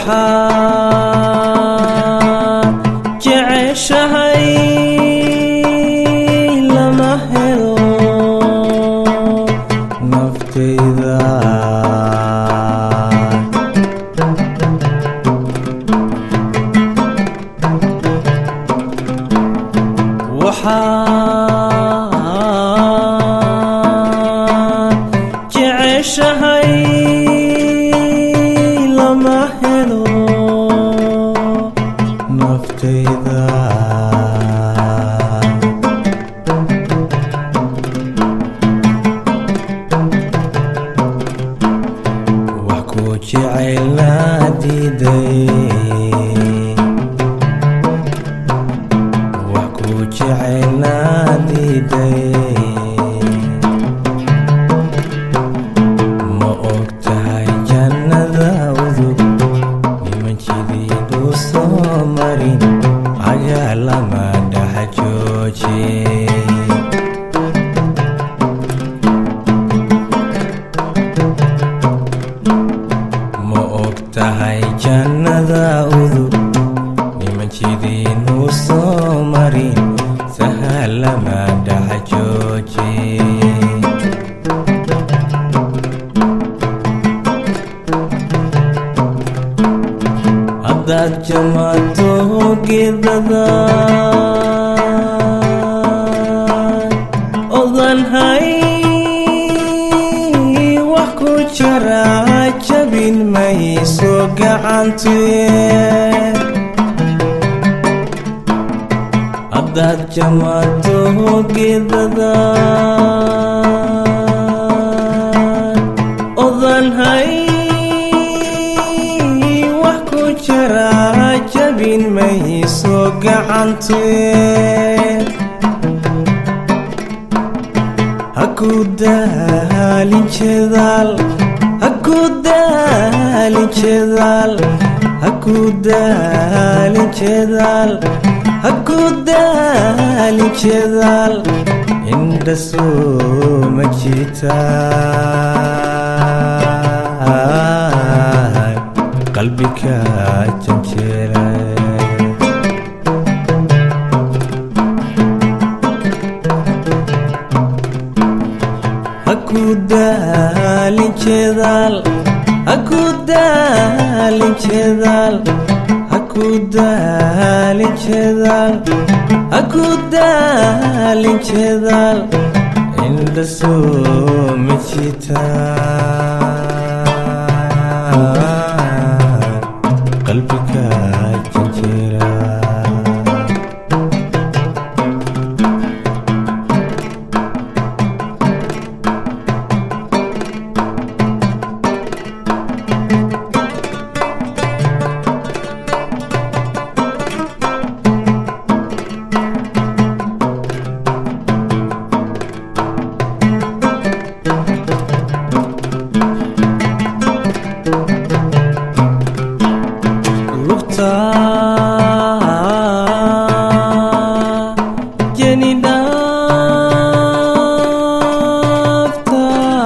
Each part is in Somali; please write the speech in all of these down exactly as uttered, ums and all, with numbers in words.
waxaad jeceshahay lama helo naftayda waxaad jeceshahay lama helo naftayda wax ku jecelna diiday wax ku jecelna diiday ma ogtahay jannada udug niman jidid u soo marin cagaa lama dhex joojin ma ogtahay jannada udug niman jidid u soo marin sahal lama dhex joojin haddaad jamato geedadaad odan hay wax ku jara jabin mayso gacantuye haddaad jamato geedadaad odan hay wax ku jara jabin mayso gacantuye haku daalin jedaal haku daalin jedaal haku daalin jedaal haku daalin jedaal indha soo ma jitaan qalbiga janjeera haku daalin jedaal haku daalin jedaal haku daalin jedaal haku daalin jedaal indha soo ma jitaan qalbiga janjeera jeni dhaafta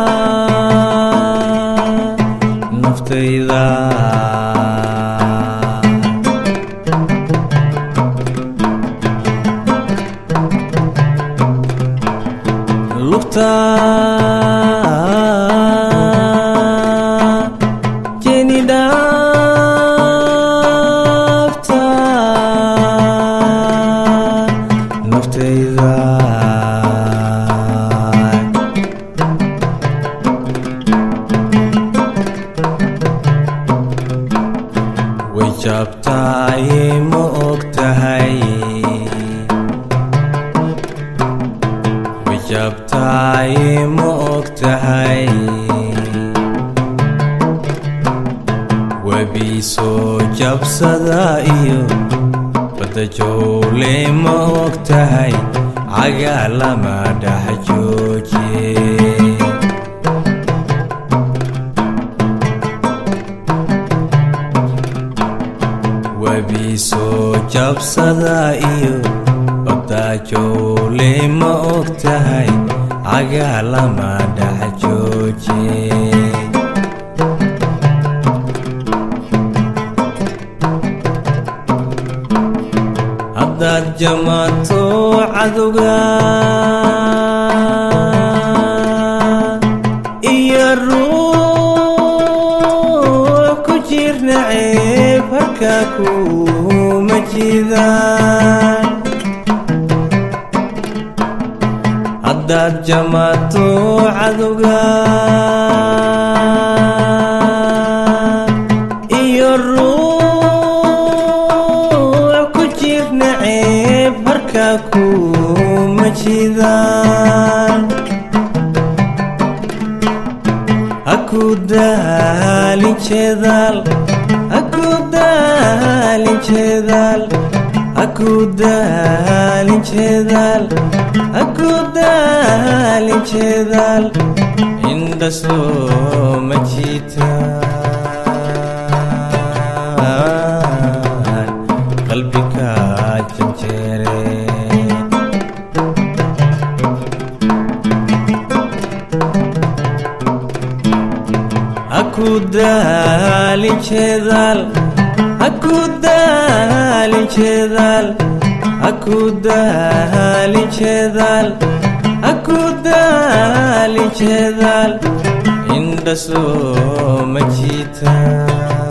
naftayda lugta jeni dhaafta naftayda way jabtaay ma ogtahay way jabtaay ma ogtahay webi soo jabsada iyo bada jowle ma ogtahay cagaa lama dhex joojin webi soo jabsada iyo bada jowle ma ogtahay cagaa lama dhex joojin jamato caduga iyo ruux ku jir nacayb halkaa kuma jidaan haddaad jamato caduga iyo ruux ku jir nacayb halkaa kuma jidaan aku daalin jeedal aku daalin jeedal aku daalin jeedal aku daalin jeedal inda soo ma jiitaan qalbiga janjeere aku daalin jeedal aku daalin jeedal aku daalin jeedal aku daalin jeedal inda soo ma jiitaan